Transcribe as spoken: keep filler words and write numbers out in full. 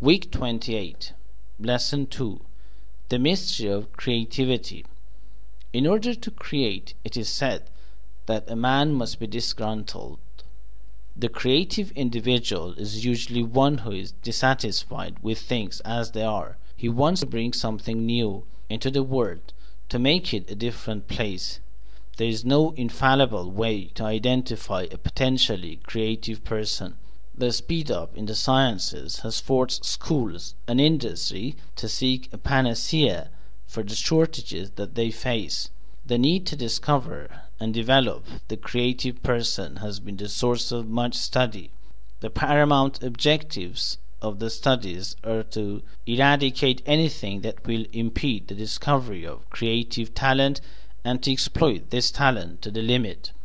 Week twenty-eight, Lesson two. The Mystery of Creativity. In order to create, it is said that a man must be disgruntled. The creative individual is usually one who is dissatisfied with things as they are. He wants to bring something new into the world, to make it a different place. There is no infallible way to identify a potentially creative person. The speed up in the sciences has forced schools and industry to seek a panacea for the shortages that they face. The need to discover and develop the creative person has been the source of much study. The paramount objectives of the studies are to eradicate anything that will impede the discovery of creative talent and to exploit this talent to the limit.